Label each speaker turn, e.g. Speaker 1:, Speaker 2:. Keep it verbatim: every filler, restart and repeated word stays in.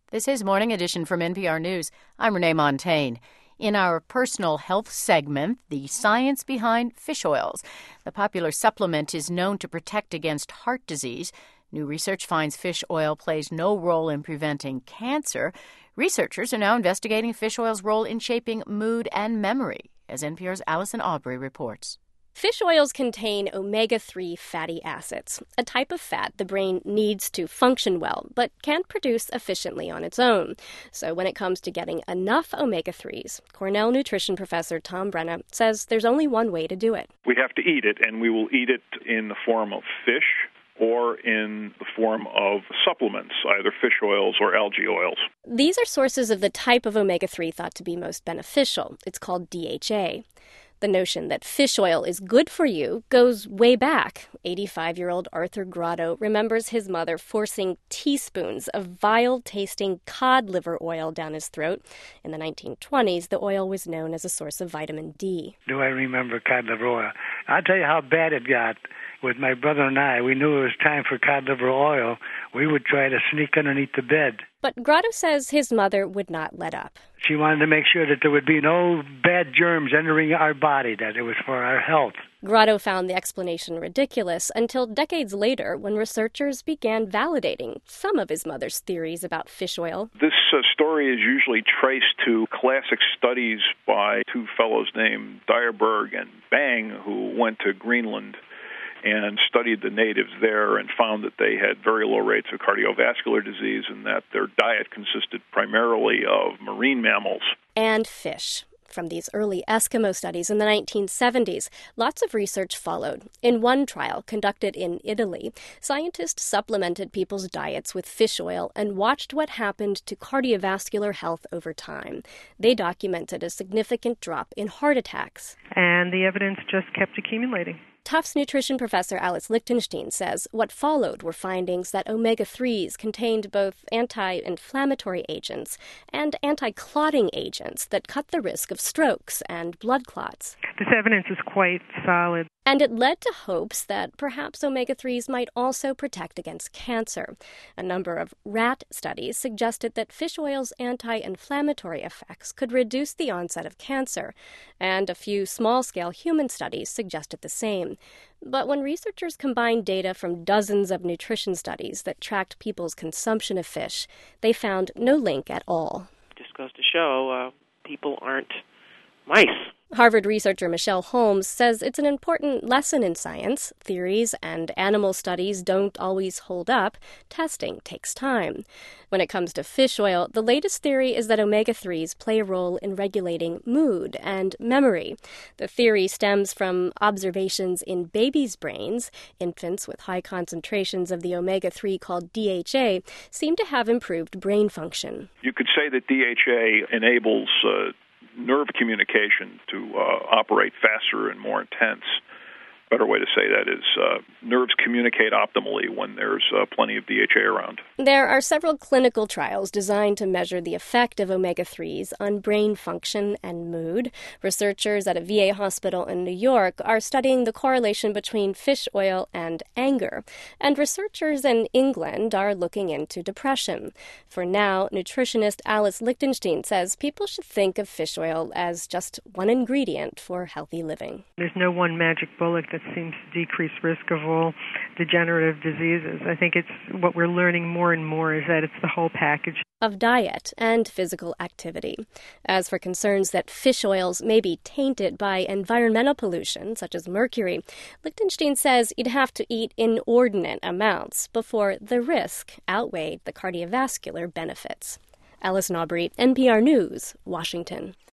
Speaker 1: This is Morning Edition from N P R News. I'm Renee Montaigne. In our personal health segment, the science behind fish oils. The popular supplement is known to protect against heart disease. New research finds fish oil plays no role in preventing cancer. Researchers are now investigating fish oil's role in shaping mood and memory, as N P R's Allison Aubrey reports.
Speaker 2: Fish oils contain omega three fatty acids, a type of fat the brain needs to function well, but can't produce efficiently on its own. So when it comes to getting enough omega threes, Cornell nutrition professor Tom Brenna says there's only one way to do it.
Speaker 3: We have to eat it, and we will eat it in the form of fish or in the form of supplements, either fish oils or algae oils.
Speaker 2: These are sources of the type of omega three thought to be most beneficial. It's called D H A. The notion that fish oil is good for you goes way back. eighty-five-year-old Arthur Grotto remembers his mother forcing teaspoons of vile-tasting cod liver oil down his throat. In the nineteen twenties, the oil was known as a source of vitamin D.
Speaker 4: Do I remember cod liver oil? I'll tell you how bad it got. With my brother and I, we knew it was time for cod liver oil. We would try to sneak underneath the bed.
Speaker 2: But Grotto says his mother would not let up.
Speaker 4: She wanted to make sure that there would be no bad germs entering our body, that it was for our health.
Speaker 2: Grotto found the explanation ridiculous until decades later when researchers began validating some of his mother's theories about fish oil.
Speaker 3: This uh, story is usually traced to classic studies by two fellows named Dyerberg and Bang, who went to Greenland and studied the natives there and found that they had very low rates of cardiovascular disease and that their diet consisted primarily of marine mammals.
Speaker 2: And fish. From these early Eskimo studies in the nineteen seventies, lots of research followed. In one trial conducted in Italy, scientists supplemented people's diets with fish oil and watched what happened to cardiovascular health over time. They documented a significant drop in heart attacks.
Speaker 5: And the evidence just kept accumulating.
Speaker 2: Tufts nutrition professor Alice Lichtenstein says what followed were findings that omega threes contained both anti-inflammatory agents and anti-clotting agents that cut the risk of strokes and blood clots.
Speaker 5: This evidence is quite solid.
Speaker 2: And it led to hopes that perhaps omega threes might also protect against cancer. A number of rat studies suggested that fish oil's anti-inflammatory effects could reduce the onset of cancer, and a few small-scale human studies suggested the same. But when researchers combined data from dozens of nutrition studies that tracked people's consumption of fish, they found no link at all.
Speaker 6: Just goes to show uh, people aren't mice.
Speaker 2: Harvard researcher Michelle Holmes says it's an important lesson in science. Theories and animal studies don't always hold up. Testing takes time. When it comes to fish oil, the latest theory is that omega threes play a role in regulating mood and memory. The theory stems from observations in babies' brains. Infants with high concentrations of the omega three called D H A seem to have improved brain function.
Speaker 3: You could say that D H A enables uh, nerve communication to uh, operate faster and more intense. Better way to say that is uh, nerves communicate optimally when there's uh, plenty of D H A around.
Speaker 2: There are several clinical trials designed to measure the effect of omega threes on brain function and mood. Researchers at a V A hospital in New York are studying the correlation between fish oil and anger. And researchers in England are looking into depression. For now, nutritionist Alice Lichtenstein says people should think of fish oil as just one ingredient for healthy living.
Speaker 5: There's no one magic bullet that seems to decrease risk of all degenerative diseases. I think it's what we're learning more and more is that it's the whole package
Speaker 2: of diet and physical activity. As for concerns that fish oils may be tainted by environmental pollution, such as mercury, Lichtenstein says you'd have to eat inordinate amounts before the risk outweighed the cardiovascular benefits. Allison Aubrey, N P R News, Washington.